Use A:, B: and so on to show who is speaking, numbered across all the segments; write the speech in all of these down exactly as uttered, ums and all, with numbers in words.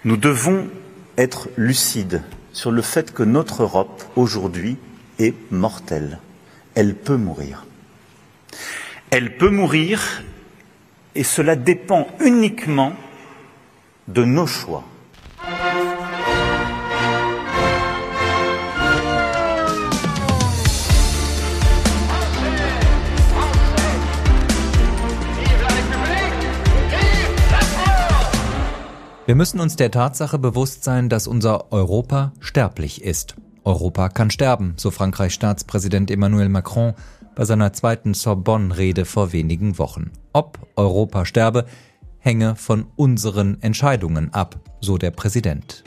A: Nous devons être lucides sur le fait que notre Europe, aujourd'hui, est mortelle. Elle peut mourir. Elle peut mourir et cela dépend uniquement de nos choix.
B: Wir müssen uns der Tatsache bewusst sein, dass unser Europa sterblich ist. Europa kann sterben, so Frankreichs Staatspräsident Emmanuel Macron bei seiner zweiten Sorbonne-Rede vor wenigen Wochen. Ob Europa sterbe, hänge von unseren Entscheidungen ab, so der Präsident.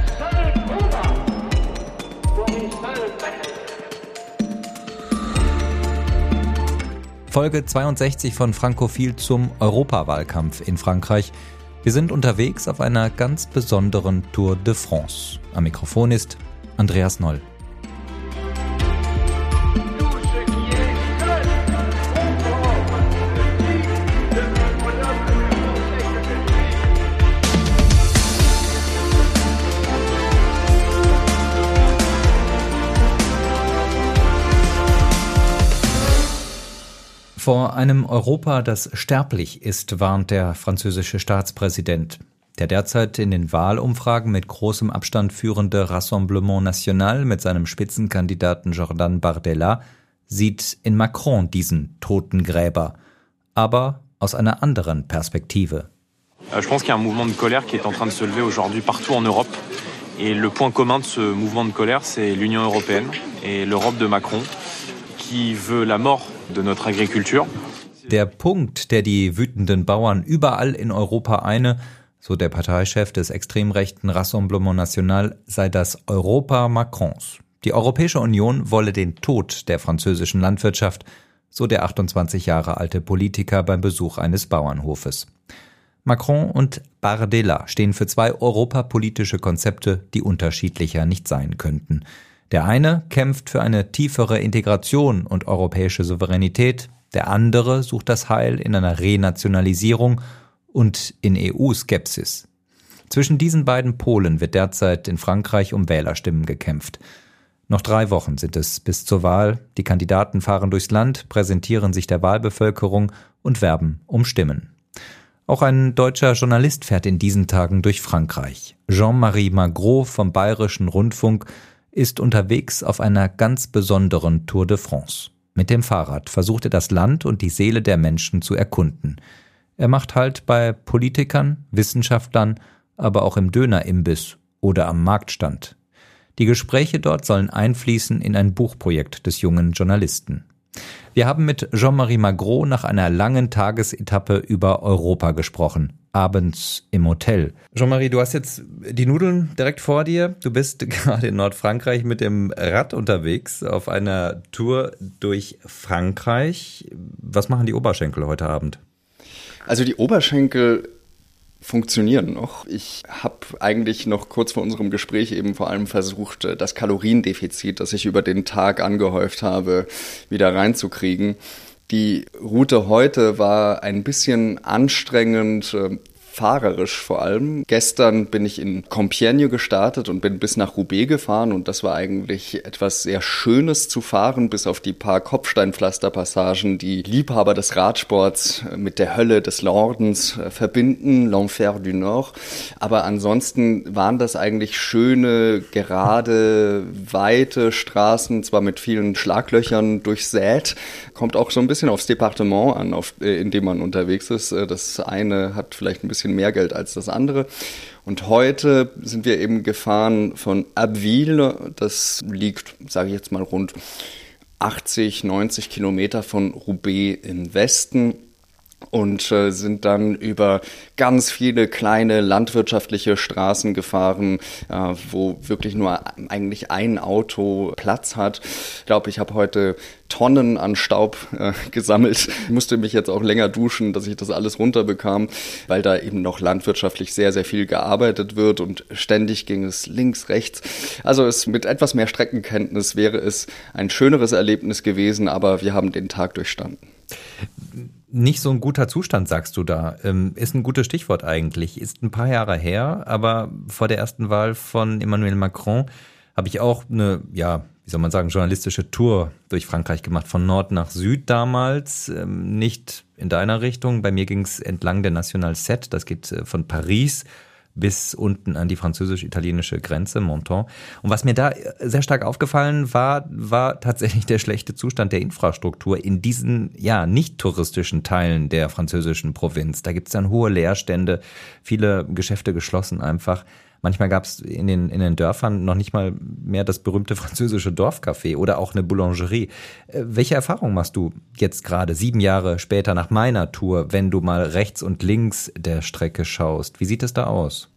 B: Folge zweiundsechzig von Frankophil zum Europawahlkampf in Frankreich. Wir sind unterwegs auf einer ganz besonderen Tour de France. Am Mikrofon ist Andreas Noll. Vor einem Europa, das sterblich ist, warnt der französische Staatspräsident. Der derzeit in den Wahlumfragen mit großem Abstand führende Rassemblement National mit seinem Spitzenkandidaten Jordan Bardella sieht in Macron diesen Totengräber, aber aus einer anderen Perspektive.
C: Je pense qu'il y a un mouvement de colère qui est en train de se lever aujourd'hui partout en Europe. Et le point commun de ce mouvement de colère, c'est l'Union européenne et l'Europe de Macron, qui veut la mort de notre agriculture.
B: Der Punkt, der die wütenden Bauern überall in Europa eine, so der Parteichef des extrem rechten Rassemblement National, sei das Europa Macrons. Die Europäische Union wolle den Tod der französischen Landwirtschaft, so der achtundzwanzig Jahre alte Politiker beim Besuch eines Bauernhofes. Macron und Bardella stehen für zwei europapolitische Konzepte, die unterschiedlicher nicht sein könnten. Der eine kämpft für eine tiefere Integration und europäische Souveränität, der andere sucht das Heil in einer Renationalisierung und in E U-Skepsis. Zwischen diesen beiden Polen wird derzeit in Frankreich um Wählerstimmen gekämpft. Noch drei Wochen sind es bis zur Wahl. Die Kandidaten fahren durchs Land, präsentieren sich der Wahlbevölkerung und werben um Stimmen. Auch ein deutscher Journalist fährt in diesen Tagen durch Frankreich. Jean-Marie Magro vom Bayerischen Rundfunk ist unterwegs auf einer ganz besonderen Tour de France. Mit dem Fahrrad versucht er das Land und die Seele der Menschen zu erkunden. Er macht Halt bei Politikern, Wissenschaftlern, aber auch im Dönerimbiss oder am Marktstand. Die Gespräche dort sollen einfließen in ein Buchprojekt des jungen Journalisten. Wir haben mit Jean-Marie Magro nach einer langen Tagesetappe über Europa gesprochen. Abends im Hotel. Jean-Marie, du hast jetzt die Nudeln direkt vor dir. Du bist gerade in Nordfrankreich mit dem Rad unterwegs auf einer Tour durch Frankreich. Was machen die Oberschenkel heute Abend?
D: Also die Oberschenkel funktionieren noch. Ich habe eigentlich noch kurz vor unserem Gespräch eben vor allem versucht, das Kaloriendefizit, das ich über den Tag angehäuft habe, wieder reinzukriegen. Die Route heute war ein bisschen anstrengend, äh, fahrerisch vor allem. Gestern bin ich in Compiègne gestartet und bin bis nach Roubaix gefahren und das war eigentlich etwas sehr Schönes zu fahren, bis auf die paar Kopfsteinpflasterpassagen, die Liebhaber des Radsports mit der Hölle des Nordens äh, verbinden, l'Enfer du Nord. Aber ansonsten waren das eigentlich schöne, gerade, weite Straßen, zwar mit vielen Schlaglöchern durchsät. Kommt auch so ein bisschen aufs Departement an, auf, äh, in dem man unterwegs ist. Das eine hat vielleicht ein bisschen mehr Geld als das andere. Und heute sind wir eben gefahren von Abbeville. Das liegt, sage ich jetzt mal, rund achtzig, neunzig Kilometer von Roubaix im Westen. Und äh, sind dann über ganz viele kleine landwirtschaftliche Straßen gefahren, äh, wo wirklich nur eigentlich ein Auto Platz hat. Ich glaube, ich habe heute Tonnen an Staub äh, gesammelt. Ich musste mich jetzt auch länger duschen, dass ich das alles runterbekam, weil da eben noch landwirtschaftlich sehr, sehr viel gearbeitet wird und ständig ging es links, rechts. Also es mit etwas mehr Streckenkenntnis wäre es ein schöneres Erlebnis gewesen, aber wir haben den Tag durchstanden.
B: Nicht so ein guter Zustand, sagst du da. Ähm, ist ein gutes Stichwort eigentlich. Ist ein paar Jahre her, aber vor der ersten Wahl von Emmanuel Macron habe ich auch eine, ja, wie soll man sagen, journalistische Tour durch Frankreich gemacht, von Nord nach Süd damals. Ähm, nicht in deiner Richtung. Bei mir ging es entlang der National sept. Das geht äh, von Paris bis unten an die französisch-italienische Grenze, Menton. Und was mir da sehr stark aufgefallen war, war tatsächlich der schlechte Zustand der Infrastruktur in diesen, ja, nicht touristischen Teilen der französischen Provinz. Da gibt es dann hohe Leerstände, viele Geschäfte geschlossen einfach. Manchmal gab es in den, in den Dörfern noch nicht mal mehr das berühmte französische Dorfcafé oder auch eine Boulangerie. Äh, welche Erfahrung machst du jetzt gerade, sieben Jahre später nach meiner Tour, wenn du mal rechts und links der Strecke schaust? Wie sieht es da aus?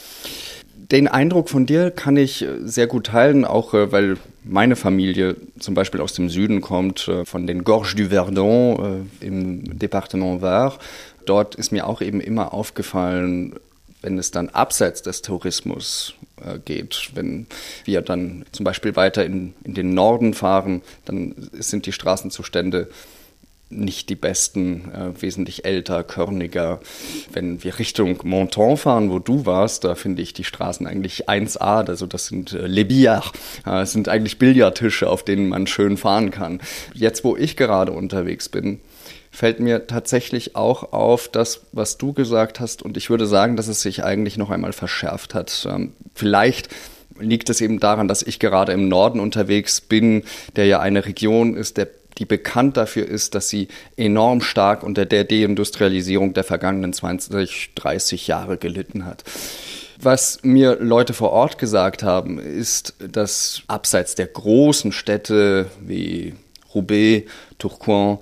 D: Den Eindruck von dir kann ich sehr gut teilen, auch weil meine Familie zum Beispiel aus dem Süden kommt, von den Gorges du Verdon im Departement Var. Dort ist mir auch eben immer aufgefallen, wenn es dann abseits des Tourismus äh, geht, wenn wir dann zum Beispiel weiter in, in den Norden fahren, dann sind die Straßenzustände nicht die besten, äh, wesentlich älter, körniger. Wenn wir Richtung Menton fahren, wo du warst, da finde ich die Straßen eigentlich eins A, also das sind äh, Les Billards, äh, das sind eigentlich Billardtische, auf denen man schön fahren kann. Jetzt, wo ich gerade unterwegs bin, fällt mir tatsächlich auch auf das, was du gesagt hast. Und ich würde sagen, dass es sich eigentlich noch einmal verschärft hat. Ähm, vielleicht liegt es eben daran, dass ich gerade im Norden unterwegs bin, der ja eine Region ist, der, die bekannt dafür ist, dass sie enorm stark unter der Deindustrialisierung der vergangenen zwanzig, dreißig Jahre gelitten hat. Was mir Leute vor Ort gesagt haben, ist, dass abseits der großen Städte wie Roubaix, Tourcoing,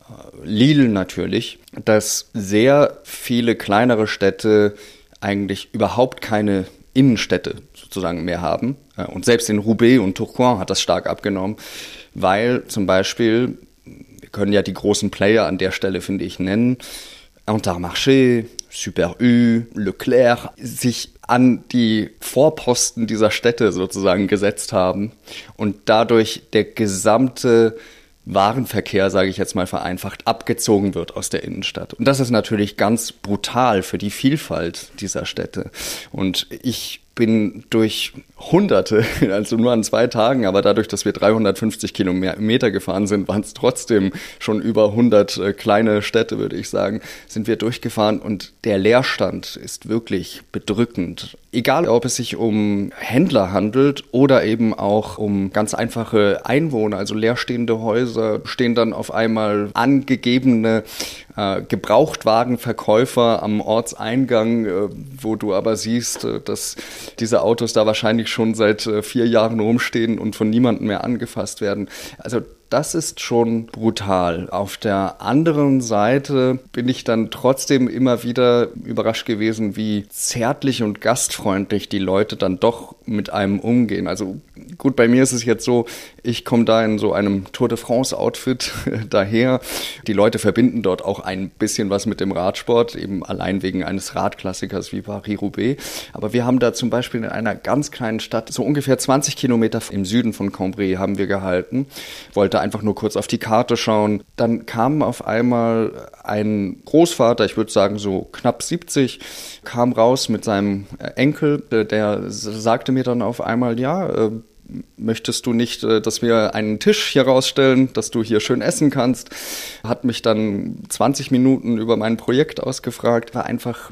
D: Lille natürlich, dass sehr viele kleinere Städte eigentlich überhaupt keine Innenstädte sozusagen mehr haben. Und selbst in Roubaix und Tourcoing hat das stark abgenommen, weil zum Beispiel, wir können ja die großen Player an der Stelle, finde ich, nennen, Intermarché, Super U, Leclerc, sich an die Vorposten dieser Städte sozusagen gesetzt haben und dadurch der gesamte Warenverkehr, sage ich jetzt mal vereinfacht, abgezogen wird aus der Innenstadt. Und das ist natürlich ganz brutal für die Vielfalt dieser Städte. Und ich bin durch Hunderte, also nur an zwei Tagen, aber dadurch, dass wir dreihundertfünfzig Kilometer gefahren sind, waren es trotzdem schon über hundert äh, kleine Städte, würde ich sagen, sind wir durchgefahren und der Leerstand ist wirklich bedrückend. Egal, ob es sich um Händler handelt oder eben auch um ganz einfache Einwohner, also leerstehende Häuser, stehen dann auf einmal angegebene äh, Gebrauchtwagenverkäufer am Ortseingang, äh, wo du aber siehst, äh, dass diese Autos da wahrscheinlich schon seit äh, vier Jahren rumstehen und von niemandem mehr angefasst werden. Also das ist schon brutal. Auf der anderen Seite bin ich dann trotzdem immer wieder überrascht gewesen, wie zärtlich und gastfreundlich die Leute dann doch mit einem umgehen. Also gut, bei mir ist es jetzt so, ich komme da in so einem Tour de France-Outfit daher. Die Leute verbinden dort auch ein bisschen was mit dem Radsport, eben allein wegen eines Radklassikers wie Paris-Roubaix. Aber wir haben da zum Beispiel in einer ganz kleinen Stadt, so ungefähr zwanzig Kilometer im Süden von Cambrai haben wir gehalten, wollte einfach nur kurz auf die Karte schauen. Dann kam auf einmal ein Großvater, ich würde sagen so knapp siebzig, kam raus mit seinem Enkel, der sagte mir dann auf einmal, ja, möchtest du nicht, dass wir einen Tisch hier rausstellen, dass du hier schön essen kannst? Hat mich dann zwanzig Minuten über mein Projekt ausgefragt, war einfach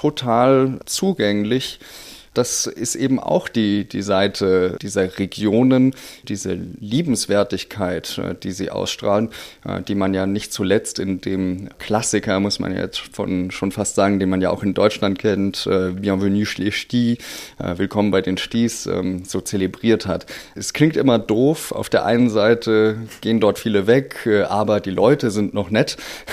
D: total zugänglich. Das ist eben auch die, die Seite dieser Regionen, diese Liebenswertigkeit, die sie ausstrahlen, die man ja nicht zuletzt in dem Klassiker, muss man jetzt von, schon fast sagen, den man ja auch in Deutschland kennt, Bienvenue chez les Ch'tis, Willkommen bei den Ch'tis, so zelebriert hat. Es klingt immer doof, auf der einen Seite gehen dort viele weg, aber die Leute sind noch nett,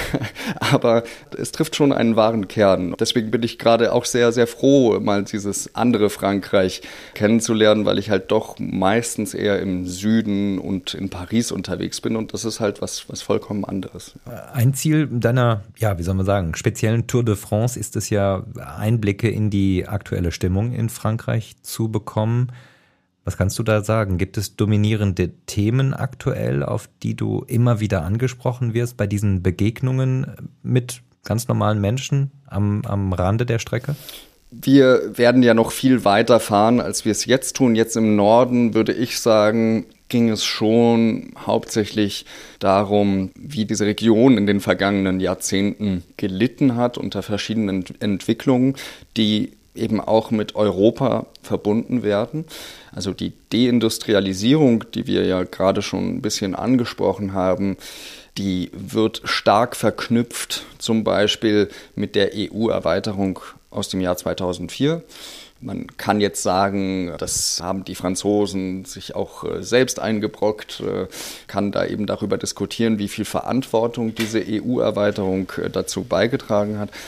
D: aber es trifft schon einen wahren Kern. Deswegen bin ich gerade auch sehr, sehr froh, mal dieses andere Frankreich kennenzulernen, weil ich halt doch meistens eher im Süden und in Paris unterwegs bin und das ist halt was, was vollkommen anderes.
B: Ein Ziel deiner, ja, wie soll man sagen, speziellen Tour de France ist es ja, Einblicke in die aktuelle Stimmung in Frankreich zu bekommen. Was kannst du da sagen? Gibt es dominierende Themen aktuell, auf die du immer wieder angesprochen wirst bei diesen Begegnungen mit ganz normalen Menschen am, am Rande der Strecke?
D: Wir werden ja noch viel weiter fahren, als wir es jetzt tun. Jetzt im Norden, würde ich sagen, ging es schon hauptsächlich darum, wie diese Region in den vergangenen Jahrzehnten gelitten hat unter verschiedenen Entwicklungen, die eben auch mit Europa verbunden werden. Also die Deindustrialisierung, die wir ja gerade schon ein bisschen angesprochen haben, die wird stark verknüpft, zum Beispiel mit der E U-Erweiterung aus dem Jahr zweitausendvier. Man kann jetzt sagen, das haben die Franzosen sich auch selbst eingebrockt, kann da eben darüber diskutieren, wie viel Verantwortung diese E U-Erweiterung dazu beigetragen hat.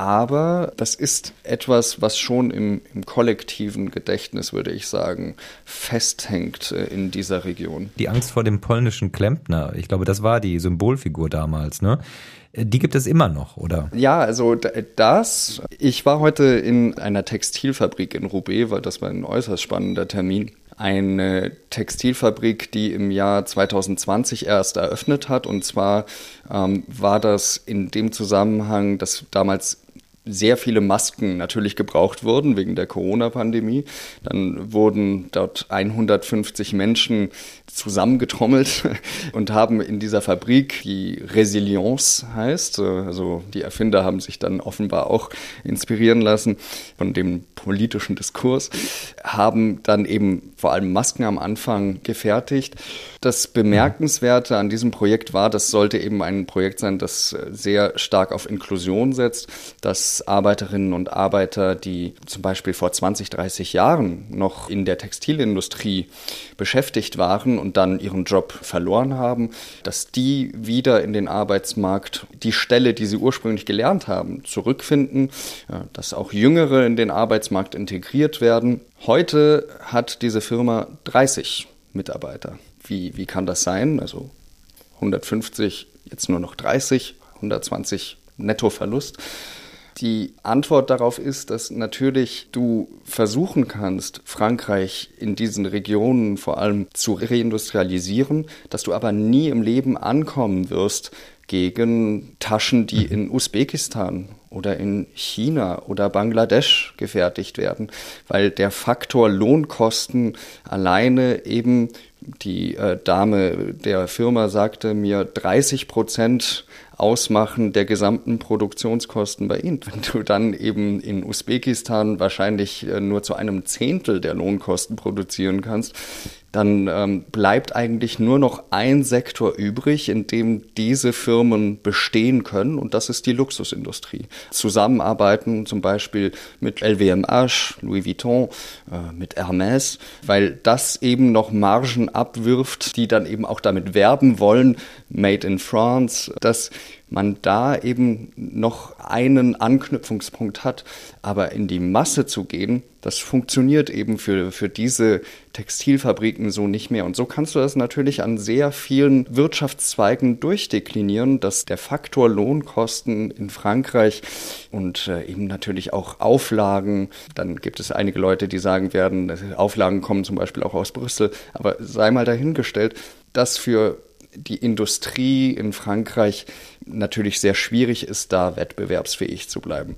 D: Aber das ist etwas, was schon im, im kollektiven Gedächtnis, würde ich sagen, festhängt in dieser Region.
B: Die Angst vor dem polnischen Klempner, ich glaube, das war die Symbolfigur damals, ne? Die gibt es immer noch, oder?
D: Ja, also das. Ich war heute in einer Textilfabrik in Roubaix, weil das war ein äußerst spannender Termin. Eine Textilfabrik, die im Jahr zweitausendzwanzig erst eröffnet hat. Und zwar ähm, war das in dem Zusammenhang, dass damals sehr viele Masken natürlich gebraucht wurden wegen der Corona-Pandemie. Dann wurden dort hundertfünfzig Menschen zusammengetrommelt und haben in dieser Fabrik, die Resilience heißt, also die Erfinder haben sich dann offenbar auch inspirieren lassen von dem politischen Diskurs, haben dann eben vor allem Masken am Anfang gefertigt. Das Bemerkenswerte an diesem Projekt war, das sollte eben ein Projekt sein, das sehr stark auf Inklusion setzt, dass Arbeiterinnen und Arbeiter, die zum Beispiel vor zwanzig, dreißig Jahren noch in der Textilindustrie beschäftigt waren und dann ihren Job verloren haben, dass die wieder in den Arbeitsmarkt die Stelle, die sie ursprünglich gelernt haben, zurückfinden, dass auch Jüngere in den Arbeitsmarkt integriert werden. Heute hat diese Firma dreißig Mitarbeiter. Wie, wie kann das sein? Also hundertfünfzig, jetzt nur noch dreißig, hundertzwanzig Nettoverlust. Die Antwort darauf ist, dass natürlich du versuchen kannst, Frankreich in diesen Regionen vor allem zu reindustrialisieren, dass du aber nie im Leben ankommen wirst gegen Taschen, die in Usbekistan oder in China oder Bangladesch gefertigt werden, weil der Faktor Lohnkosten alleine eben, die äh, Dame der Firma sagte mir, dreißig Prozent ausmachen der gesamten Produktionskosten bei ihnen. Wenn du dann eben in Usbekistan wahrscheinlich äh, nur zu einem Zehntel der Lohnkosten produzieren kannst, dann ähm, bleibt eigentlich nur noch ein Sektor übrig, in dem diese Firmen bestehen können, und das ist die Luxusindustrie. Zusammenarbeiten zum Beispiel mit L V M H, Louis Vuitton, äh, mit Hermès, weil das eben noch Margen abwirft, die dann eben auch damit werben wollen, Made in France, dass man da eben noch einen Anknüpfungspunkt hat. Aber in die Masse zu gehen, das funktioniert eben für, für diese Textilfabriken so nicht mehr. Und so kannst du das natürlich an sehr vielen Wirtschaftszweigen durchdeklinieren, dass der Faktor Lohnkosten in Frankreich und äh, eben natürlich auch Auflagen, dann gibt es einige Leute, die sagen werden, Auflagen kommen zum Beispiel auch aus Brüssel, aber sei mal dahingestellt, dass für die Industrie in Frankreich natürlich sehr schwierig ist, da wettbewerbsfähig zu bleiben.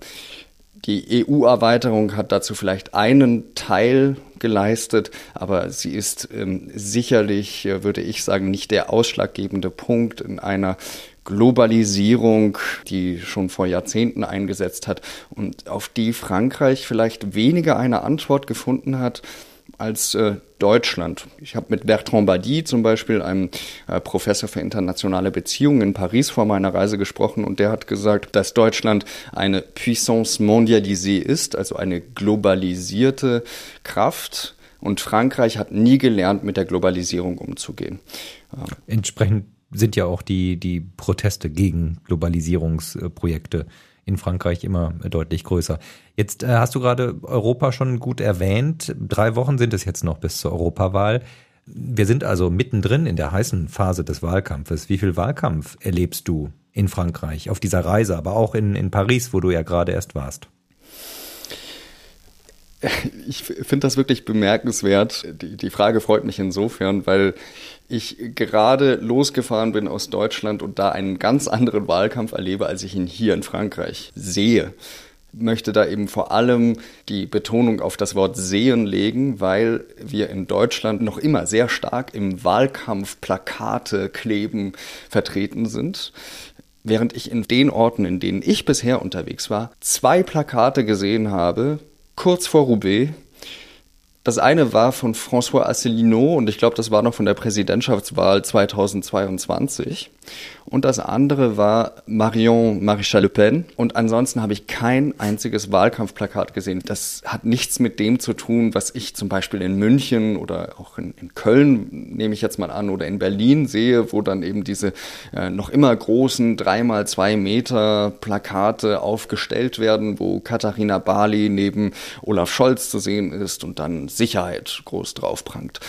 D: Die E U-Erweiterung hat dazu vielleicht einen Teil geleistet, aber sie ist ähm, sicherlich, äh, würde ich sagen, nicht der ausschlaggebende Punkt in einer Globalisierung, die schon vor Jahrzehnten eingesetzt hat und auf die Frankreich vielleicht weniger eine Antwort gefunden hat als äh, Deutschland. Ich habe mit Bertrand Badi zum Beispiel, einem äh, Professor für internationale Beziehungen in Paris vor meiner Reise gesprochen, und der hat gesagt, dass Deutschland eine Puissance mondialisée ist, also eine globalisierte Kraft, und Frankreich hat nie gelernt, mit der Globalisierung umzugehen.
B: Äh, Entsprechend sind ja auch die, die Proteste gegen Globalisierungsprojekte in Frankreich immer deutlich größer. Jetzt äh, hast du gerade Europa schon gut erwähnt. Drei Wochen sind es jetzt noch bis zur Europawahl. Wir sind also mittendrin in der heißen Phase des Wahlkampfes. Wie viel Wahlkampf erlebst du in Frankreich auf dieser Reise, aber auch in, in Paris, wo du ja gerade erst warst?
D: Ich finde das wirklich bemerkenswert. Die, die Frage freut mich insofern, weil ich gerade losgefahren bin aus Deutschland und da einen ganz anderen Wahlkampf erlebe, als ich ihn hier in Frankreich sehe. Ich möchte da eben vor allem die Betonung auf das Wort sehen legen, weil wir in Deutschland noch immer sehr stark im Wahlkampf Plakate kleben vertreten sind. Während ich in den Orten, in denen ich bisher unterwegs war, zwei Plakate gesehen habe, kurz vor Roubaix. Das eine war von François Asselineau und ich glaube, das war noch von der Präsidentschaftswahl zweitausendzweiundzwanzig. Und das andere war Marion Maréchal Le Pen. Und ansonsten habe ich kein einziges Wahlkampfplakat gesehen. Das hat nichts mit dem zu tun, was ich zum Beispiel in München oder auch in, in Köln, nehme ich jetzt mal an, oder in Berlin sehe, wo dann eben diese äh, noch immer großen drei mal zwei Meter Plakate aufgestellt werden, wo Katharina Barley neben Olaf Scholz zu sehen ist und dann Sicherheit groß drauf prangt.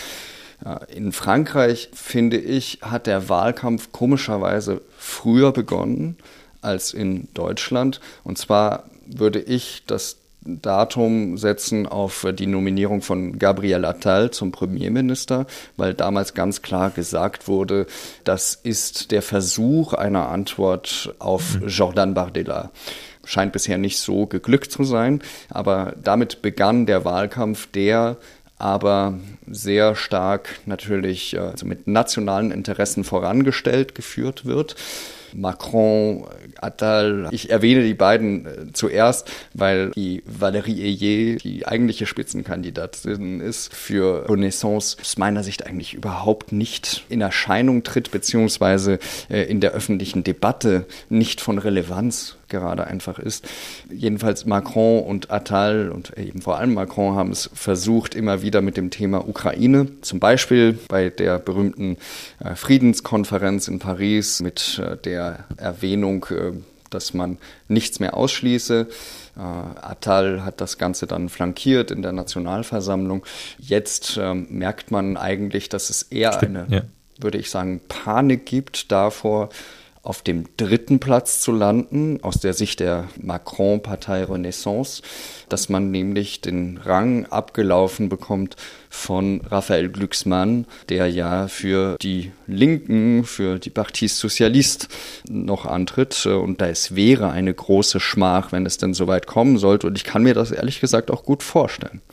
D: In Frankreich, finde ich, hat der Wahlkampf komischerweise früher begonnen als in Deutschland. Und zwar würde ich das Datum setzen auf die Nominierung von Gabriel Attal zum Premierminister, weil damals ganz klar gesagt wurde, das ist der Versuch einer Antwort auf mhm. Jordan Bardella. Scheint bisher nicht so geglückt zu sein, aber damit begann der Wahlkampf, der aber sehr stark natürlich also mit nationalen Interessen vorangestellt geführt wird. Macron, Attal, ich erwähne die beiden äh, zuerst, weil die Valérie Ayé die eigentliche Spitzenkandidatin ist für Renaissance, aus meiner Sicht eigentlich überhaupt nicht in Erscheinung tritt, beziehungsweise äh, in der öffentlichen Debatte nicht von Relevanz gerade einfach ist. Jedenfalls Macron und Attal und eben vor allem Macron haben es versucht, immer wieder mit dem Thema Ukraine, zum Beispiel bei der berühmten äh, Friedenskonferenz in Paris mit äh, der Erwähnung, äh, dass man nichts mehr ausschließe. Äh, Attal hat das Ganze dann flankiert in der Nationalversammlung. Jetzt äh, merkt man eigentlich, dass es eher
B: Stimmt,
D: eine,
B: ja.
D: würde ich sagen, Panik gibt davor, auf dem dritten Platz zu landen, aus der Sicht der Macron-Partei Renaissance, dass man nämlich den Rang abgelaufen bekommt von Raphael Glucksmann, der ja für die Linken, für die Parti Socialiste noch antritt. Und es wäre eine große Schmach, wenn es denn soweit kommen sollte. Und ich kann mir das ehrlich gesagt auch gut vorstellen.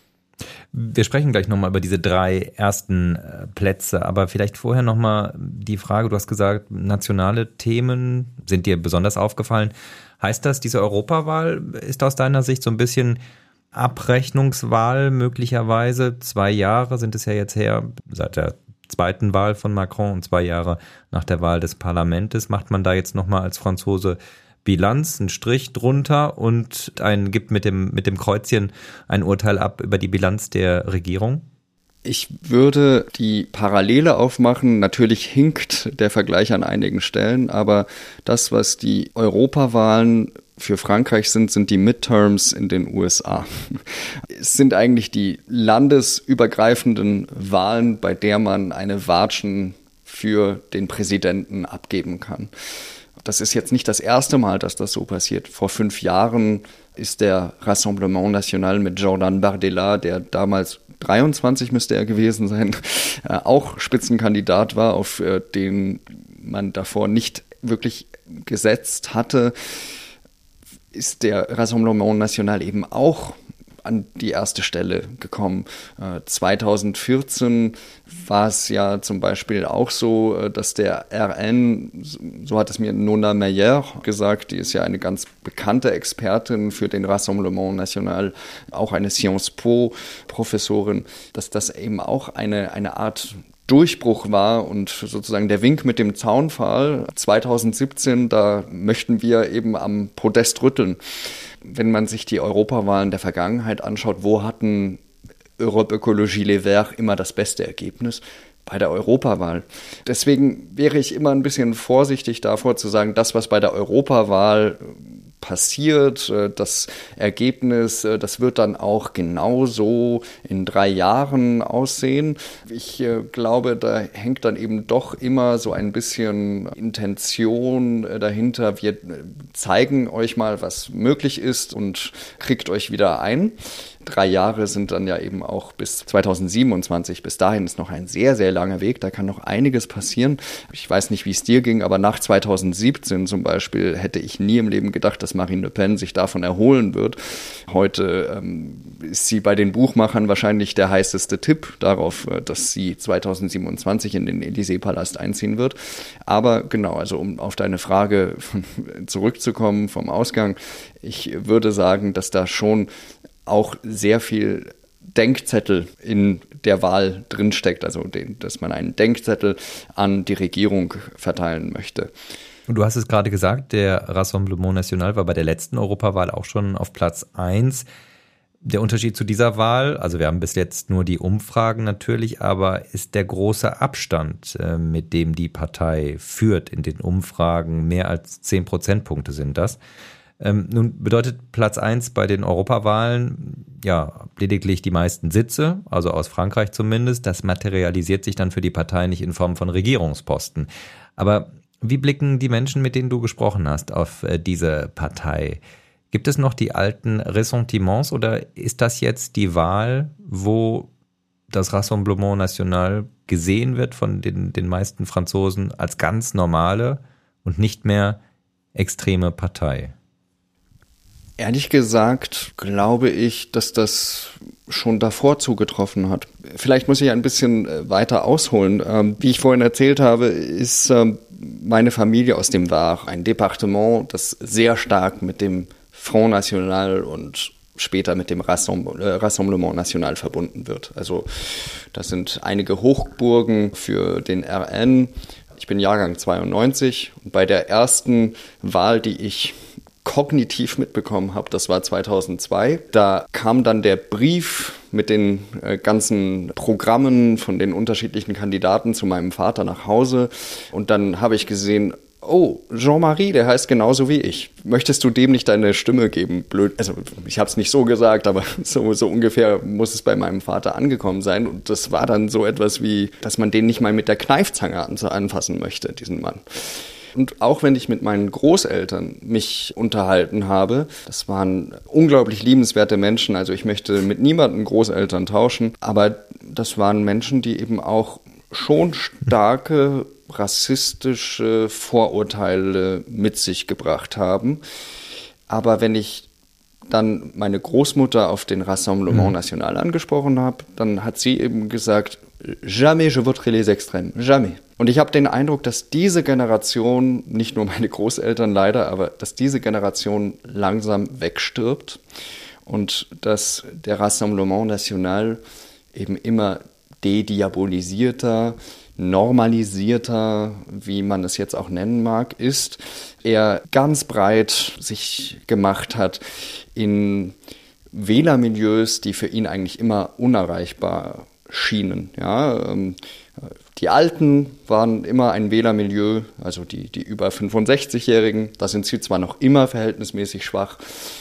B: Wir sprechen gleich nochmal über diese drei ersten Plätze, aber vielleicht vorher nochmal die Frage, du hast gesagt, nationale Themen sind dir besonders aufgefallen. Heißt das, diese Europawahl ist aus deiner Sicht so ein bisschen Abrechnungswahl möglicherweise? Zwei Jahre sind es ja jetzt her, seit der zweiten Wahl von Macron und zwei Jahre nach der Wahl des Parlaments. Macht man da jetzt nochmal als Franzose Bilanz, einen Strich drunter und ein, gibt mit dem, mit dem Kreuzchen ein Urteil ab über die Bilanz der Regierung?
D: Ich würde die Parallele aufmachen. Natürlich hinkt der Vergleich an einigen Stellen, aber das, was die Europawahlen für Frankreich sind, sind die Midterms in den U S A. Es sind eigentlich die landesübergreifenden Wahlen, bei der man eine Watschen für den Präsidenten abgeben kann. Das ist jetzt nicht das erste Mal, dass das so passiert. Vor fünf Jahren ist der Rassemblement National mit Jordan Bardella, der damals dreiundzwanzig müsste er gewesen sein, auch Spitzenkandidat war, auf den man davor nicht wirklich gesetzt hatte, ist der Rassemblement National eben auch an die erste Stelle gekommen. Äh, zweitausendvierzehn war es ja zum Beispiel auch so, dass der R N, so hat es mir Nona Meyer gesagt, die ist ja eine ganz bekannte Expertin für den Rassemblement National, auch eine Sciences Po Professorin, dass das eben auch eine, eine Art Durchbruch war und sozusagen der Wink mit dem Zaunpfahl. zweitausendsiebzehn, da möchten wir eben am Podest rütteln. Wenn man sich die Europawahlen der Vergangenheit anschaut, wo hatten Europe Ecologie Les Verts immer das beste Ergebnis? Bei der Europawahl. Deswegen wäre ich immer ein bisschen vorsichtig davor zu sagen, das, was bei der Europawahl passiert, das Ergebnis, das wird dann auch genauso in drei Jahren aussehen. Ich glaube, da hängt dann eben doch immer so ein bisschen Intention dahinter. Wir zeigen euch mal, was möglich ist und kriegt euch wieder ein. drei Jahre sind dann ja eben auch bis zweitausendsiebenundzwanzig. Bis dahin ist noch ein sehr, sehr langer Weg. Da kann noch einiges passieren. Ich weiß nicht, wie es dir ging, aber nach zweitausendsiebzehn zum Beispiel hätte ich nie im Leben gedacht, dass Marine Le Pen sich davon erholen wird. Heute ähm, ist sie bei den Buchmachern wahrscheinlich der heißeste Tipp darauf, dass sie zweitausendsiebenundzwanzig in den Élysée-Palast einziehen wird. Aber genau, also um auf deine Frage zurückzukommen vom Ausgang, ich würde sagen, dass da schon auch sehr viel Denkzettel in der Wahl drinsteckt, also den, dass man einen Denkzettel an die Regierung verteilen möchte.
B: Und du hast es gerade gesagt, der Rassemblement National war bei der letzten Europawahl auch schon auf Platz eins. Der Unterschied zu dieser Wahl, also wir haben bis jetzt nur die Umfragen natürlich, aber ist der große Abstand, mit dem die Partei führt in den Umfragen, mehr als zehn Prozentpunkte sind das. Ähm, nun bedeutet Platz eins bei den Europawahlen ja lediglich die meisten Sitze, also aus Frankreich zumindest. Das materialisiert sich dann für die Partei nicht in Form von Regierungsposten. Aber wie blicken die Menschen, mit denen du gesprochen hast, auf äh, diese Partei? Gibt es noch die alten Ressentiments oder ist das jetzt die Wahl, wo das Rassemblement National gesehen wird von den, den meisten Franzosen als ganz normale und nicht mehr extreme Partei?
D: Ehrlich gesagt glaube ich, dass das schon davor zugetroffen hat. Vielleicht muss ich ein bisschen weiter ausholen. Ähm, wie ich vorhin erzählt habe, ist ähm, meine Familie aus dem Var, ein Departement, das sehr stark mit dem Front National und später mit dem Rassemblement National verbunden wird. Also das sind einige Hochburgen für den R N. Ich bin Jahrgang zweiundneunzig und bei der ersten Wahl, die ich kognitiv mitbekommen habe, das war zweitausendzwei. Da kam dann der Brief mit den äh, ganzen Programmen von den unterschiedlichen Kandidaten zu meinem Vater nach Hause und dann habe ich gesehen, oh, Jean-Marie, der heißt genauso wie ich. Möchtest du dem nicht deine Stimme geben? Blöd, also ich habe es nicht so gesagt, aber so, so ungefähr muss es bei meinem Vater angekommen sein. Und das war dann so etwas wie, dass man den nicht mal mit der Kneifzange anfassen möchte, diesen Mann. Und auch wenn ich mit meinen Großeltern mich unterhalten habe, das waren unglaublich liebenswerte Menschen, also ich möchte mit niemandem Großeltern tauschen, aber das waren Menschen, die eben auch schon starke rassistische Vorurteile mit sich gebracht haben. Aber wenn ich dann meine Großmutter auf den Rassemblement National angesprochen habe, dann hat sie eben gesagt, jamais je voterai les extrêmes, jamais. Und ich habe den Eindruck, dass diese Generation, nicht nur meine Großeltern leider, aber dass diese Generation langsam wegstirbt und dass der Rassemblement National eben immer dediabolisierter, normalisierter, wie man es jetzt auch nennen mag, ist, er ganz breit sich gemacht hat in Wählermilieus, die für ihn eigentlich immer unerreichbar schienen. Ja, ähm, die Alten waren immer ein Wählermilieu, also die, die über fünfundsechzigjährigen, da sind sie zwar noch immer verhältnismäßig schwach,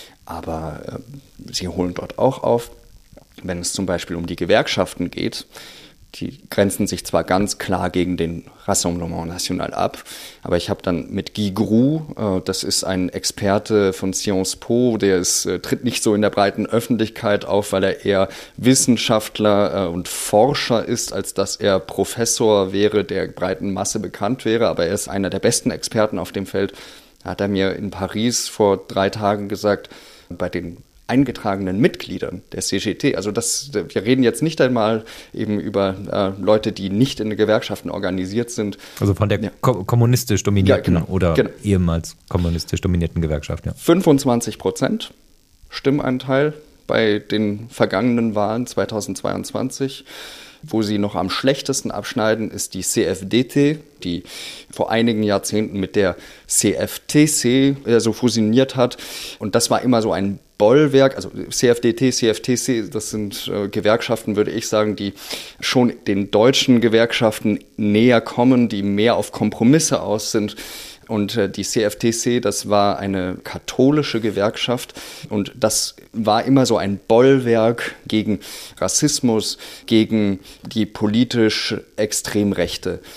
D: aber äh, sie holen dort auch auf. Wenn es zum Beispiel um die Gewerkschaften geht, die grenzen sich zwar ganz klar gegen den Rassemblement National ab, aber ich habe dann mit Guy Groux, äh, das ist ein Experte von Sciences Po, der ist, äh, tritt nicht so in der breiten Öffentlichkeit auf, weil er eher Wissenschaftler äh, und Forscher ist, als dass er Professor wäre, der breiten Masse bekannt wäre, aber er ist einer der besten Experten auf dem Feld. Da hat er mir in Paris vor drei Tagen gesagt, bei den eingetragenen Mitgliedern der C G T. Also das, wir reden jetzt nicht einmal eben über äh, Leute, die nicht in Gewerkschaften organisiert sind.
B: Also von der ja. ko- kommunistisch dominierten ja, genau, oder
D: genau.
B: ehemals kommunistisch dominierten Gewerkschaft. Ja.
D: fünfundzwanzig Prozent Stimmanteil bei den vergangenen Wahlen zweitausendzweiundzwanzig. Wo sie noch am schlechtesten abschneiden, ist die C F D T, die vor einigen Jahrzehnten mit der C F T C äh, so fusioniert hat. Und das war immer so ein Bollwerk, also C F D T, C F T C, das sind äh, Gewerkschaften, würde ich sagen, die schon den deutschen Gewerkschaften näher kommen, die mehr auf Kompromisse aus sind. Und äh, die C F T C, das war eine katholische Gewerkschaft und das war immer so ein Bollwerk gegen Rassismus, gegen die politisch Extremrechte.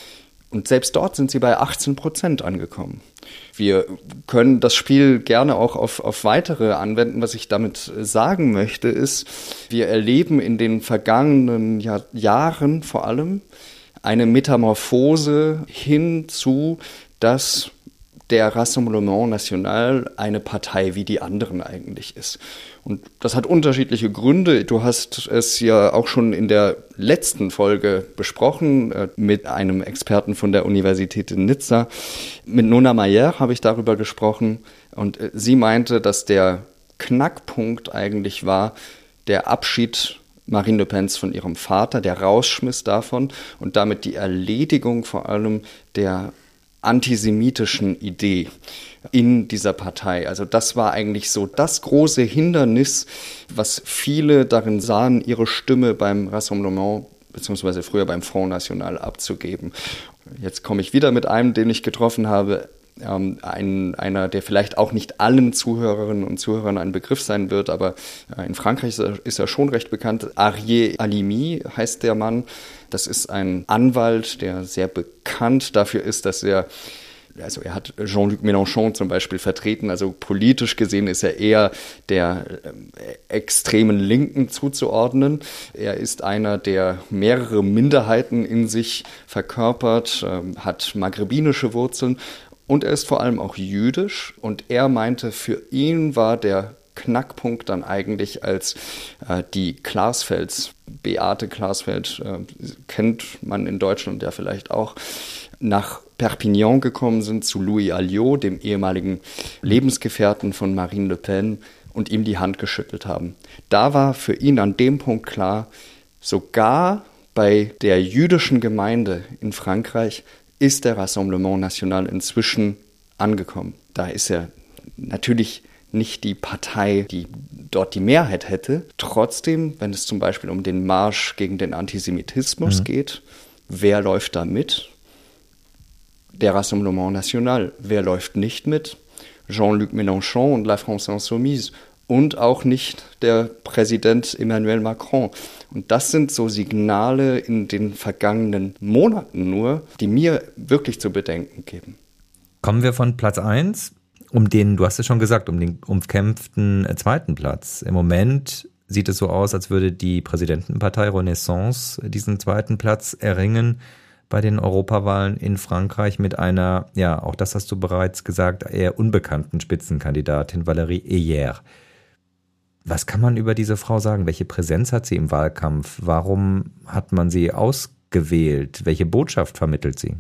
D: Und selbst dort sind sie bei achtzehn Prozent angekommen. Wir können das Spiel gerne auch auf, auf weitere anwenden. Was ich damit sagen möchte, ist, wir erleben in den vergangenen Jahr, Jahren vor allem eine Metamorphose hin zu, dass der Rassemblement National eine Partei wie die anderen eigentlich ist. Und das hat unterschiedliche Gründe. Du hast es ja auch schon in der letzten Folge besprochen äh, mit einem Experten von der Universität in Nizza. Mit Nona Mayer habe ich darüber gesprochen und äh, sie meinte, dass der Knackpunkt eigentlich war der Abschied Marine Le Pens von ihrem Vater, der Rausschmiss davon und damit die Erledigung vor allem der antisemitischen Idee in dieser Partei. Also das war eigentlich so das große Hindernis, was viele darin sahen, ihre Stimme beim Rassemblement beziehungsweise früher beim Front National abzugeben. Jetzt komme ich wieder mit einem, den ich getroffen habe, ähm, ein, einer, der vielleicht auch nicht allen Zuhörerinnen und Zuhörern ein Begriff sein wird, aber äh, in Frankreich ist er, ist er schon recht bekannt. Arié Halimi heißt der Mann. Das ist ein Anwalt, der sehr bekannt dafür ist, dass er, also er hat Jean-Luc Mélenchon zum Beispiel vertreten, also politisch gesehen ist er eher der äh, extremen Linken zuzuordnen. Er ist einer, der mehrere Minderheiten in sich verkörpert, äh, hat maghrebinische Wurzeln und er ist vor allem auch jüdisch und er meinte, für ihn war der Knackpunkt dann eigentlich, als äh, die Glasfelds, Beate Glasfeld, äh, kennt man in Deutschland ja vielleicht auch, nach Perpignan gekommen sind zu Louis Alliot, dem ehemaligen Lebensgefährten von Marine Le Pen, und ihm die Hand geschüttelt haben. Da war für ihn an dem Punkt klar, sogar bei der jüdischen Gemeinde in Frankreich ist der Rassemblement National inzwischen angekommen. Da ist er natürlich nicht die Partei, die dort die Mehrheit hätte. Trotzdem, wenn es zum Beispiel um den Marsch gegen den Antisemitismus mhm. geht, wer läuft da mit? Der Rassemblement National. Wer läuft nicht mit? Jean-Luc Mélenchon und La France Insoumise. Und auch nicht der Präsident Emmanuel Macron. Und das sind so Signale in den vergangenen Monaten nur, die mir wirklich zu bedenken geben.
B: Kommen wir von Platz eins, um den, du hast es schon gesagt, um den umkämpften zweiten Platz. Im Moment sieht es so aus, als würde die Präsidentenpartei Renaissance diesen zweiten Platz erringen bei den Europawahlen in Frankreich mit einer, ja, auch das hast du bereits gesagt, eher unbekannten Spitzenkandidatin Valérie Ayer. Was kann man über diese Frau sagen? Welche Präsenz hat sie im Wahlkampf? Warum hat man sie ausgewählt? Welche Botschaft vermittelt sie?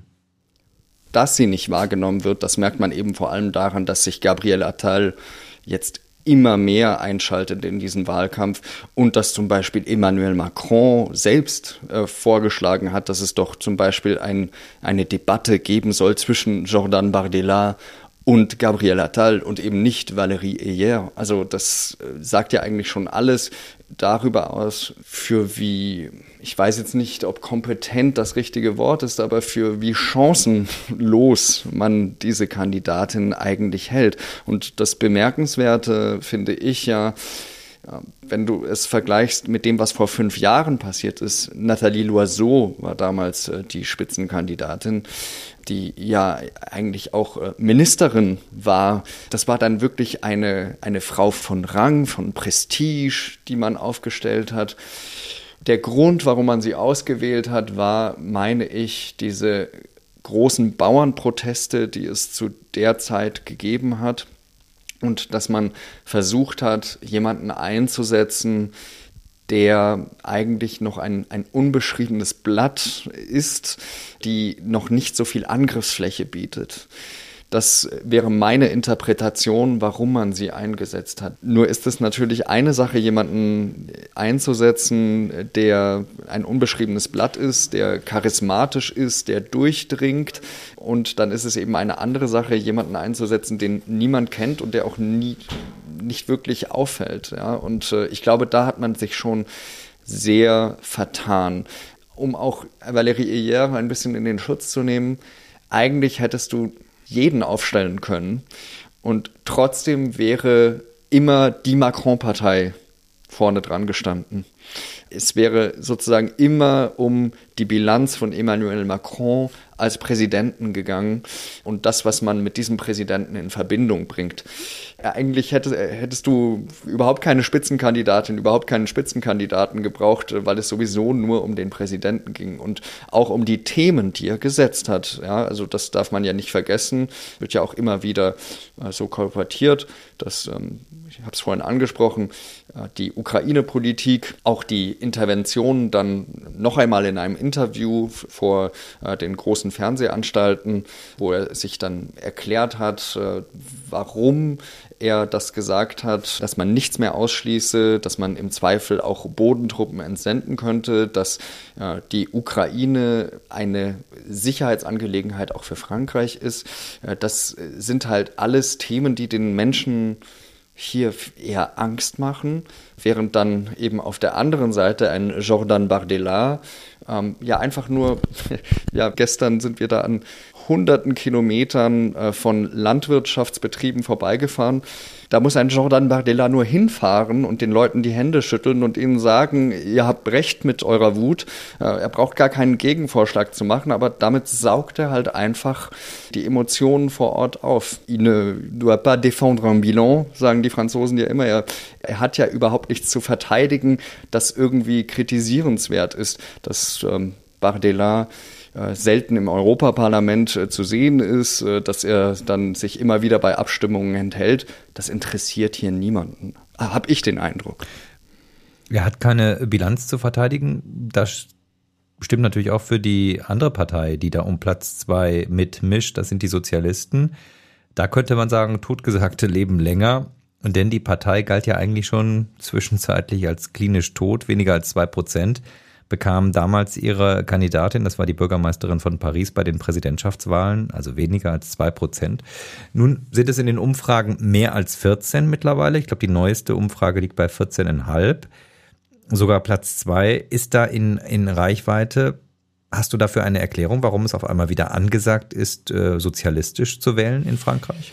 D: Dass sie nicht wahrgenommen wird, das merkt man eben vor allem daran, dass sich Gabriel Attal jetzt immer mehr einschaltet in diesen Wahlkampf und dass zum Beispiel Emmanuel Macron selbst äh, vorgeschlagen hat, dass es doch zum Beispiel ein, eine Debatte geben soll zwischen Jordan Bardella und Gabriel Attal und eben nicht Valérie Ayer. Also das äh, sagt ja eigentlich schon alles darüber aus, für wie, ich weiß jetzt nicht, ob kompetent das richtige Wort ist, aber für wie chancenlos man diese Kandidatin eigentlich hält. Und das Bemerkenswerte finde ich ja, wenn du es vergleichst mit dem, was vor fünf Jahren passiert ist. Nathalie Loiseau war damals äh, die Spitzenkandidatin, die ja eigentlich auch äh, Ministerin war. Das war dann wirklich eine, eine Frau von Rang, von Prestige, die man aufgestellt hat. Der Grund, warum man sie ausgewählt hat, war, meine ich, diese großen Bauernproteste, die es zu der Zeit gegeben hat. Und dass man versucht hat, jemanden einzusetzen, der eigentlich noch ein, ein unbeschriebenes Blatt ist, die noch nicht so viel Angriffsfläche bietet. Das wäre meine Interpretation, warum man sie eingesetzt hat. Nur ist es natürlich eine Sache, jemanden einzusetzen, der ein unbeschriebenes Blatt ist, der charismatisch ist, der durchdringt. Und dann ist es eben eine andere Sache, jemanden einzusetzen, den niemand kennt und der auch nie, nicht wirklich auffällt. Ja? Und äh, ich glaube, da hat man sich schon sehr vertan. Um auch Valérie Ayer ein bisschen in den Schutz zu nehmen, eigentlich hättest du jeden aufstellen können. Und trotzdem wäre immer die Macron-Partei vorne dran gestanden. Es wäre sozusagen immer um die Bilanz von Emmanuel Macron als Präsidenten gegangen und das, was man mit diesem Präsidenten in Verbindung bringt. Ja, eigentlich hättest, hättest du überhaupt keine Spitzenkandidatin, überhaupt keinen Spitzenkandidaten gebraucht, weil es sowieso nur um den Präsidenten ging und auch um die Themen, die er gesetzt hat. Ja, also das darf man ja nicht vergessen, wird ja auch immer wieder äh, so kolportiert, dass, ähm, ich habe es vorhin angesprochen, äh, die Ukraine-Politik, auch die Intervention dann noch einmal in einem Interview vor äh, den großen Fernsehanstalten, wo er sich dann erklärt hat, äh, warum er das gesagt hat, dass man nichts mehr ausschließe, dass man im Zweifel auch Bodentruppen entsenden könnte, dass äh, die Ukraine eine Sicherheitsangelegenheit auch für Frankreich ist. Äh, das sind halt alles Themen, die den Menschen hier eher Angst machen, während dann eben auf der anderen Seite ein Jordan Bardella ähm, ja einfach nur, ja gestern sind wir da an hunderten Kilometern äh, von Landwirtschaftsbetrieben vorbeigefahren. Da muss ein Jordan Bardella nur hinfahren und den Leuten die Hände schütteln und ihnen sagen, ihr habt recht mit eurer Wut. Äh, er braucht gar keinen Gegenvorschlag zu machen, aber damit saugt er halt einfach die Emotionen vor Ort auf. Il ne doit pas défendre un bilan, sagen die Franzosen ja immer. Er, er hat ja überhaupt nichts zu verteidigen, das irgendwie kritisierenswert ist. Dass ähm, Bardella selten im Europaparlament äh, zu sehen ist, äh, dass er dann sich immer wieder bei Abstimmungen enthält. Das interessiert hier niemanden, habe ich den Eindruck.
B: Er hat keine Bilanz zu verteidigen. Das stimmt natürlich auch für die andere Partei, die da um Platz zwei mitmischt. Das sind die Sozialisten. Da könnte man sagen, Totgesagte leben länger. Denn die Partei galt ja eigentlich schon zwischenzeitlich als klinisch tot, weniger als zwei Prozent. Bekam damals ihre Kandidatin, das war die Bürgermeisterin von Paris bei den Präsidentschaftswahlen, also weniger als zwei Prozent. Nun sind es in den Umfragen mehr als vierzehn mittlerweile. Ich glaube, die neueste Umfrage liegt bei vierzehn Komma fünf. Sogar Platz zwei ist da in, in Reichweite. Hast du dafür eine Erklärung, warum es auf einmal wieder angesagt ist, sozialistisch zu wählen in Frankreich?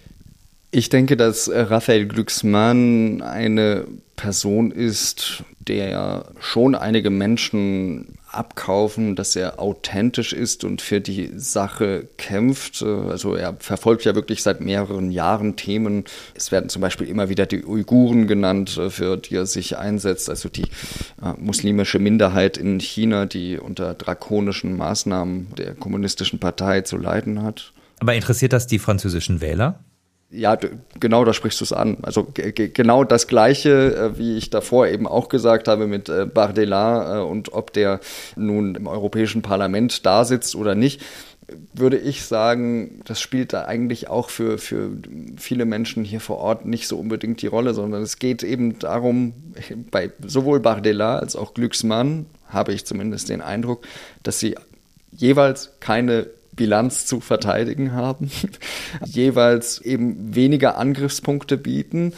D: Ich denke, dass Raphael Glucksmann eine Person ist, der schon einige Menschen abkaufen, dass er authentisch ist und für die Sache kämpft. Also er verfolgt ja wirklich seit mehreren Jahren Themen. Es werden zum Beispiel immer wieder die Uiguren genannt, für die er sich einsetzt, also die äh, muslimische Minderheit in China, die unter drakonischen Maßnahmen der kommunistischen Partei zu leiden hat.
B: Aber interessiert das die französischen Wähler?
D: Ja, genau, da sprichst du es an. Also g- g- genau das Gleiche, äh, wie ich davor eben auch gesagt habe mit äh, Bardella äh, und ob der nun im Europäischen Parlament da sitzt oder nicht, würde ich sagen, das spielt da eigentlich auch für, für viele Menschen hier vor Ort nicht so unbedingt die Rolle, sondern es geht eben darum, bei sowohl Bardella als auch Glucksmann habe ich zumindest den Eindruck, dass sie jeweils keine Bilanz zu verteidigen haben, jeweils eben weniger Angriffspunkte bieten.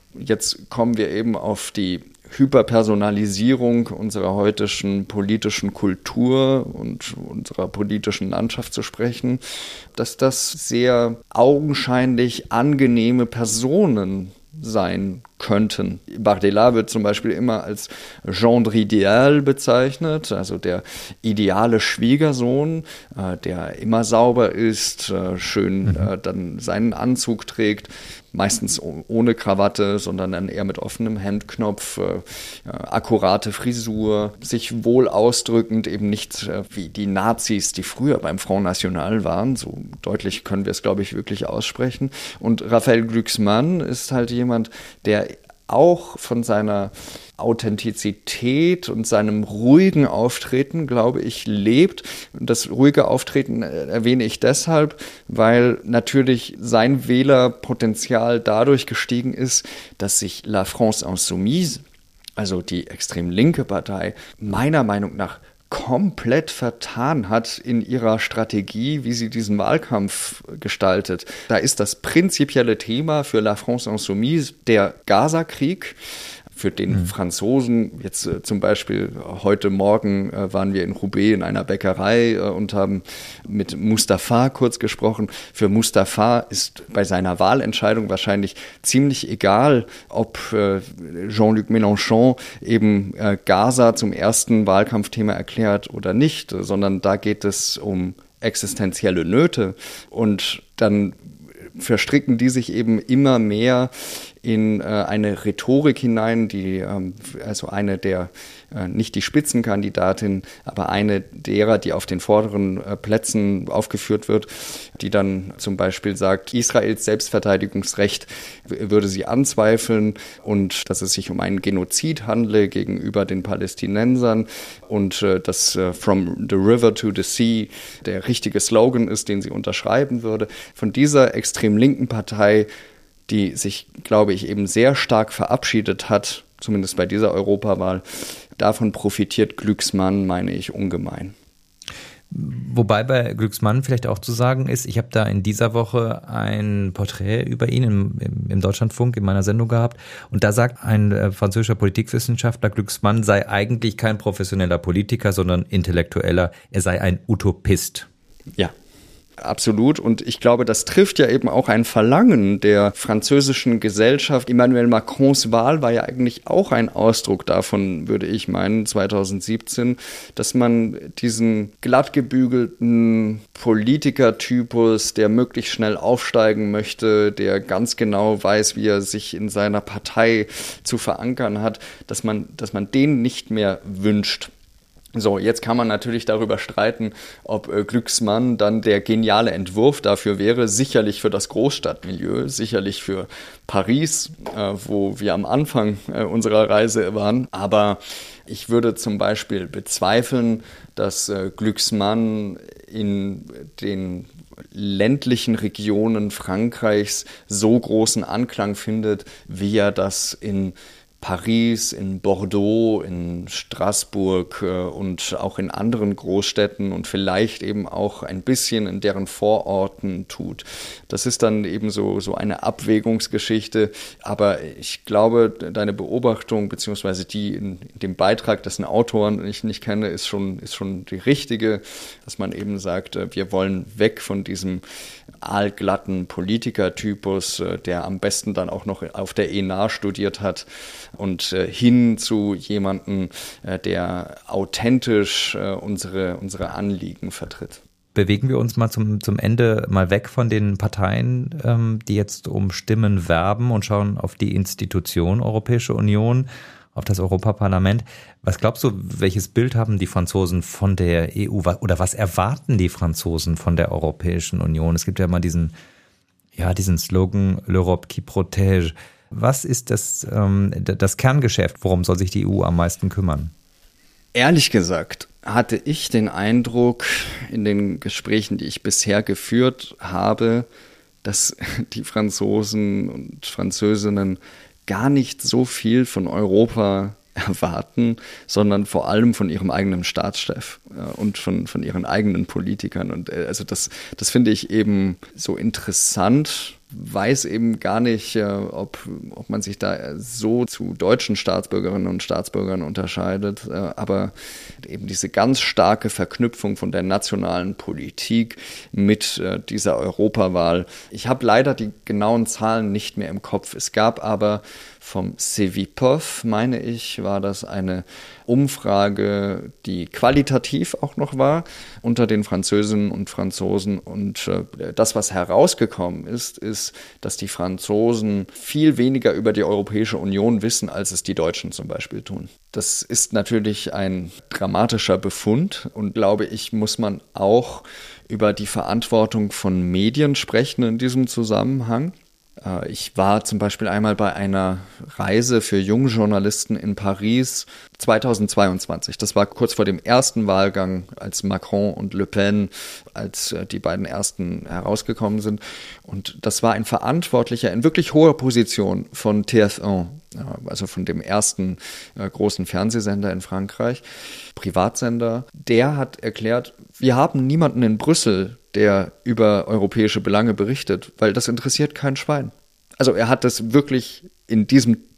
D: Jetzt kommen wir eben auf die Hyperpersonalisierung unserer heutigen politischen Kultur und unserer politischen Landschaft zu sprechen, dass das sehr augenscheinlich angenehme Personen sein könnten. Bardella wird zum Beispiel immer als gendre idéal bezeichnet, also der ideale Schwiegersohn, äh, der immer sauber ist, äh, schön äh, dann seinen Anzug trägt, meistens ohne Krawatte, sondern dann eher mit offenem Hemdknopf, äh, akkurate Frisur, sich wohl ausdrückend, eben nicht äh, wie die Nazis, die früher beim Front National waren, so deutlich können wir es, glaube ich, wirklich aussprechen. Und Raphael Glucksmann ist halt jemand, der auch von seiner Authentizität und seinem ruhigen Auftreten, glaube ich, lebt. Das ruhige Auftreten erwähne ich deshalb, weil natürlich sein Wählerpotenzial dadurch gestiegen ist, dass sich La France Insoumise, also die extrem linke Partei, meiner Meinung nach komplett vertan hat in ihrer Strategie, wie sie diesen Wahlkampf gestaltet. Da ist das prinzipielle Thema für La France Insoumise der Gaza-Krieg. für den mhm. Franzosen, jetzt äh, zum Beispiel heute Morgen äh, waren wir in Roubaix in einer Bäckerei äh, und haben mit Mustafa kurz gesprochen. Für Mustafa ist bei seiner Wahlentscheidung wahrscheinlich ziemlich egal, ob äh, Jean-Luc Mélenchon eben äh, Gaza zum ersten Wahlkampfthema erklärt oder nicht, sondern da geht es um existenzielle Nöte und dann verstricken die sich eben immer mehr in äh, eine Rhetorik hinein, die ähm, also eine der, äh, nicht die Spitzenkandidatin, aber eine derer, die auf den vorderen äh, Plätzen aufgeführt wird, die dann zum Beispiel sagt, Israels Selbstverteidigungsrecht w- würde sie anzweifeln und dass es sich um einen Genozid handle gegenüber den Palästinensern und äh, dass äh, From the River to the Sea der richtige Slogan ist, den sie unterschreiben würde. Von dieser extrem linken Partei, die sich, glaube ich, eben sehr stark verabschiedet hat, zumindest bei dieser Europawahl. Davon profitiert Glucksmann, meine ich, ungemein.
B: Wobei bei Glucksmann vielleicht auch zu sagen ist, ich habe da in dieser Woche ein Porträt über ihn im, im, im Deutschlandfunk in meiner Sendung gehabt und da sagt ein äh, französischer Politikwissenschaftler, Glucksmann sei eigentlich kein professioneller Politiker, sondern Intellektueller, er sei ein Utopist.
D: Ja. Absolut. Und ich glaube, das trifft ja eben auch ein Verlangen der französischen Gesellschaft. Emmanuel Macrons Wahl war ja eigentlich auch ein Ausdruck davon, würde ich meinen, zweitausendsiebzehn, dass man diesen glattgebügelten Politikertypus, der möglichst schnell aufsteigen möchte, der ganz genau weiß, wie er sich in seiner Partei zu verankern hat, dass man, dass man den nicht mehr wünscht. So, jetzt kann man natürlich darüber streiten, ob äh, Glucksmann dann der geniale Entwurf dafür wäre, sicherlich für das Großstadtmilieu, sicherlich für Paris, äh, wo wir am Anfang äh, unserer Reise waren, aber ich würde zum Beispiel bezweifeln, dass äh, Glucksmann in den ländlichen Regionen Frankreichs so großen Anklang findet, wie er das in Paris, in Bordeaux, in Straßburg äh, und auch in anderen Großstädten und vielleicht eben auch ein bisschen in deren Vororten tut. Das ist dann eben so, so eine Abwägungsgeschichte, aber ich glaube, deine Beobachtung beziehungsweise die in, in dem Beitrag, dessen Autoren ich nicht kenne, ist schon, ist schon die richtige, dass man eben sagt, äh, wir wollen weg von diesem aalglatten Politikertypus, äh, der am besten dann auch noch auf der E N A studiert hat, und äh, hin zu jemandem, äh, der authentisch äh, unsere, unsere Anliegen vertritt.
B: Bewegen wir uns mal zum, zum Ende mal weg von den Parteien, ähm, die jetzt um Stimmen werben und schauen auf die Institution Europäische Union, auf das Europaparlament. Was glaubst du, welches Bild haben die Franzosen von der E U oder was erwarten die Franzosen von der Europäischen Union? Es gibt ja mal diesen, ja, diesen Slogan, l'Europe qui protège. Was ist das, ähm, das Kerngeschäft? Worum soll sich die E U am meisten kümmern?
D: Ehrlich gesagt hatte ich den Eindruck in den Gesprächen, die ich bisher geführt habe, dass die Franzosen und Französinnen gar nicht so viel von Europa erwarten, sondern vor allem von ihrem eigenen Staatschef äh, und von, von ihren eigenen Politikern. Und äh, also das, das finde ich eben so interessant. Weiß eben gar nicht, äh, ob, ob man sich da so zu deutschen Staatsbürgerinnen und Staatsbürgern unterscheidet, äh, aber eben diese ganz starke Verknüpfung von der nationalen Politik mit äh, dieser Europawahl. Ich habe leider die genauen Zahlen nicht mehr im Kopf. Es gab aber vom Cevipof, meine ich, war das eine Umfrage, die qualitativ auch noch war unter den Französinnen und Franzosen. Und äh, das, was herausgekommen ist, ist, dass die Franzosen viel weniger über die Europäische Union wissen, als es die Deutschen zum Beispiel tun. Das ist natürlich ein dramatischer Befund und glaube ich, muss man auch über die Verantwortung von Medien sprechen in diesem Zusammenhang. Ich war zum Beispiel einmal bei einer Reise für junge Journalisten in Paris zweitausendzweiundzwanzig. Das war kurz vor dem ersten Wahlgang, als Macron und Le Pen, als die beiden ersten herausgekommen sind. Und das war ein Verantwortlicher in wirklich hoher Position von T F eins, also von dem ersten äh, großen Fernsehsender in Frankreich, Privatsender. Der hat erklärt, wir haben niemanden in Brüssel, der über europäische Belange berichtet, weil das interessiert kein Schwein. Also er hat das wirklich in diesem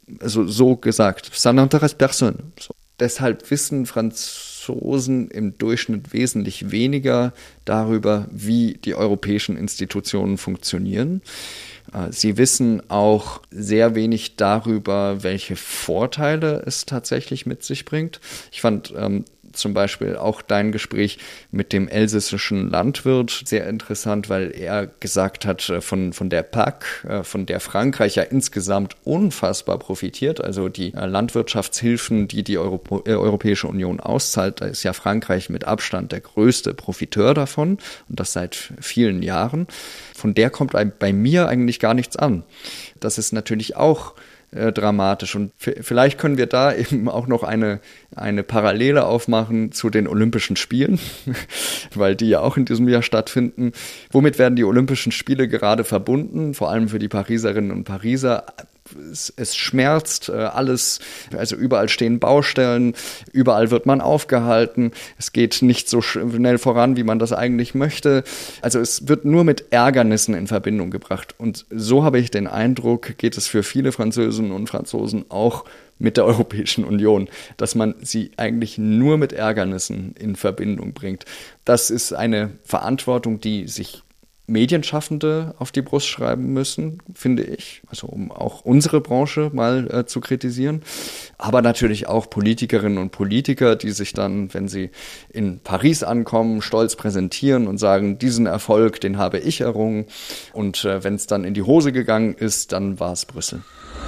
D: also so gesagt, ça n'intéresse personne. So. Deshalb wissen Franzosen im Durchschnitt wesentlich weniger darüber, wie die europäischen Institutionen funktionieren. Sie wissen auch sehr wenig darüber, welche Vorteile es tatsächlich mit sich bringt. Ich fand ähm, zum Beispiel auch dein Gespräch mit dem elsässischen Landwirt sehr interessant, weil er gesagt hat, von, von der P A C, von der Frankreich ja insgesamt unfassbar profitiert. Also die Landwirtschaftshilfen, die die Europ- äh, Europäische Union auszahlt, da ist ja Frankreich mit Abstand der größte Profiteur davon und das seit vielen Jahren. Von der kommt bei mir eigentlich gar nichts an. Das ist natürlich auch äh, dramatisch und f- vielleicht können wir da eben auch noch eine, eine Parallele aufmachen zu den Olympischen Spielen, weil die ja auch in diesem Jahr stattfinden. Womit werden die Olympischen Spiele gerade verbunden, vor allem für die Pariserinnen und Pariser? Es, es schmerzt alles, also überall stehen Baustellen, überall wird man aufgehalten, es geht nicht so schnell voran, wie man das eigentlich möchte. Also es wird nur mit Ärgernissen in Verbindung gebracht. Und so habe ich den Eindruck, geht es für viele Französinnen und Franzosen auch mit der Europäischen Union, dass man sie eigentlich nur mit Ärgernissen in Verbindung bringt. Das ist eine Verantwortung, die sich Medienschaffende auf die Brust schreiben müssen, finde ich, also um auch unsere Branche mal äh, zu kritisieren, aber natürlich auch Politikerinnen und Politiker, die sich dann, wenn sie in Paris ankommen, stolz präsentieren und sagen, diesen Erfolg, den habe ich errungen und äh, wenn es dann in die Hose gegangen ist, dann war es Brüssel.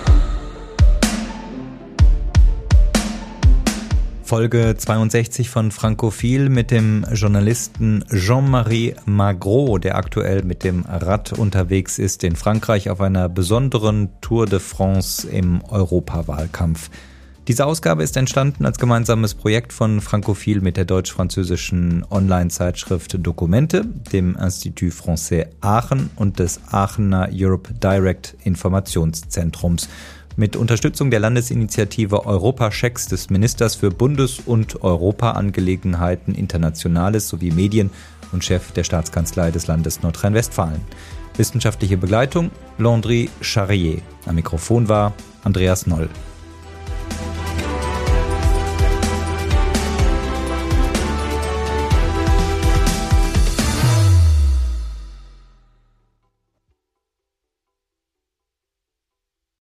B: Folge zweiundsechzig von Frankophil mit dem Journalisten Jean-Marie Magros, der aktuell mit dem Rad unterwegs ist in Frankreich auf einer besonderen Tour de France im Europawahlkampf. Diese Ausgabe ist entstanden als gemeinsames Projekt von Frankophil mit der deutsch-französischen Online-Zeitschrift Dokumente, dem Institut Français Aachen und des Aachener Europe Direct Informationszentrums. Mit Unterstützung der Landesinitiative Europa-Checks des Ministers für Bundes- und Europaangelegenheiten Internationales sowie Medien und Chef der Staatskanzlei des Landes Nordrhein-Westfalen. Wissenschaftliche Begleitung Landry Charrier. Am Mikrofon war Andreas Noll.